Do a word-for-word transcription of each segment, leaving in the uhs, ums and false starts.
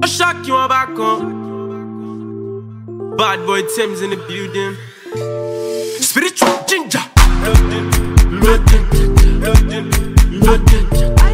I shock you on back on. Bad boy Tim's in the building. Spiritual ginger. Loading, loading, loading, loading.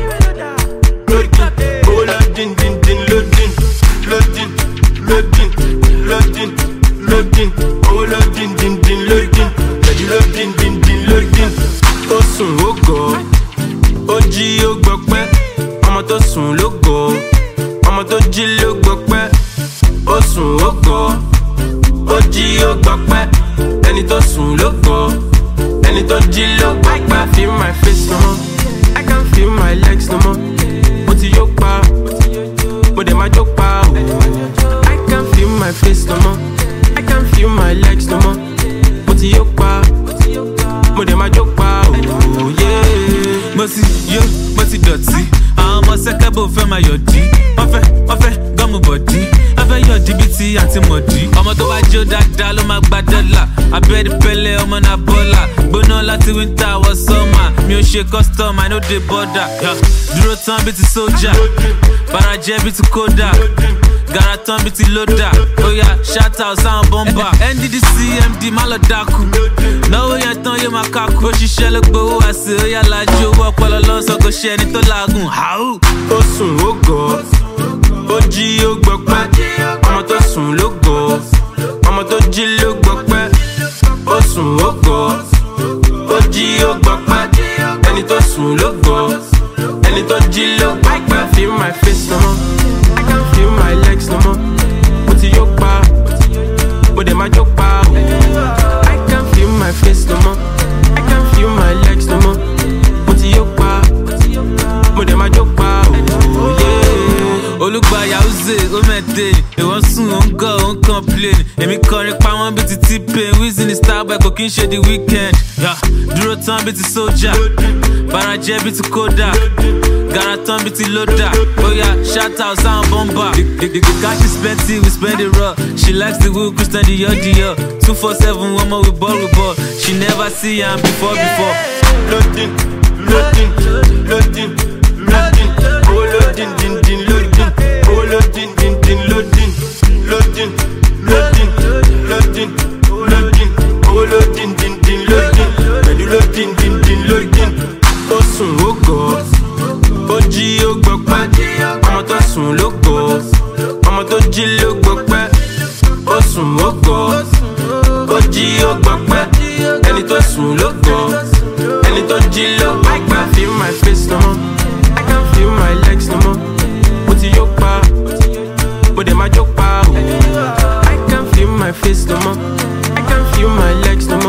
Loading, oh loading, din din loading, loading, loading, loading, loading, oh loading, din din loading, loading, din din loading. Tó sùn ó gọ̀, ó jí ó gbọpẹ́, ọmọ tó sùn ló gọ̀, ọmọ tó jí ló gbọpẹ́, ó sùn ó gọ̀, ó jí ó gbọpẹ́, ẹni tó sùn ló gọ̀, ẹni tó jí ló gbọpẹ́. I can't feel my face no more, I can't feel my legs no more. Mo ti yó pa, mo dẹ̀ máa jó pa o. I can't feel my face no more, I can't feel my legs no more. Mo ti yó pa, mo dẹ̀ máa jó pa o. Mo ti yó, mo ti dọ̀tí, àwọn ọmọ sẹ́kẹ́bù fẹ́ máa yọ̀dí. Wọ́n fẹ́, wọ́n fẹ́ gọ́mù bọ̀dí, wọ́n fẹ́ yọ̀dí bíi ti àti mọ̀dí. Ọmọ tó bá jó dáadáa ló máa gba dọ́là, abẹ́rẹ́ pẹ́lẹ́ ọmọ náà bọ́là. Gbóná láti winter wọ summer, mi ò ṣe custom, I no dey border. Dúró tán bíi ti sójà, farajẹ́ bíi ti kódà, gara tán bíi ti lódà. Oya shout out sáwọn bọ́mbà, N D D C M D má lọ dákú. Náwó yẹn tán yóò máa kákú. Òṣìṣẹ́ ló gbowó àṣẹ, oya lajú owó ọpọlọ lọ́sọ̀ kò ṣe ẹni tó làágùn. Ó sùn ó gọ̀, ó jí ó gbọpẹ́, ọmọ tó sùn ló gọ̀, ọmọ tó jí ló gbọpẹ́. Ó sùn ó gọ̀, ó jí ó gbọpẹ́, ẹni tó sùn ló gọ̀, ẹni tó jí ló gbọpẹ́. I can't feel my face no more, I can't feel my legs no more. Mo ti yó pa, mo dẹ̀ máa jó pa o. I can't feel my face no more, I can't feel my legs no more. Mo ti yó pa, mo dẹ̀ máa jó pa o. Olùgbà Yahoo ó mẹ́tẹ̀, ìwọ́n sùn ó ń gọ̀ ó ń complain. Èmi kọrin pa wọ́n bíi ti T-Pain, Wizzy ní Starboy kò kí n ṣe the weekend. Dúró tán bíi ti sójà, farajẹ́ bíi ti kódà, gara tán bíi ti lódà. Oya shout out sáwọn bọ́mbà. The, the, the cash is plenty, we spend it raw. She likes the wood, Christian Dior Dior. two four seven, one more we ball, we ball. She never see am before, before. Loading, loading, loading, loading, oh loading, din din loading, oh loading, din din loading, loading, loading, loading, loading, oh loading, din din loading, loading, din din loading. Ó sùn ó gọ̀, ó jí ó gbọpẹ́, ọmọ tó sùn ló gọ̀, ọmọ tó jí ló gbọpẹ́. Ó sùn ó gọ̀, ó jí ó gbọpẹ́, ẹni tó sùn ló gọ̀, ẹni tó jí ló gbọpẹ́. I can't feel my face no more, I can't feel my legs no more. Mo ti yó pa, mo dẹ̀ máa jó pa o. I can't feel my face no more, I can't feel my legs no more.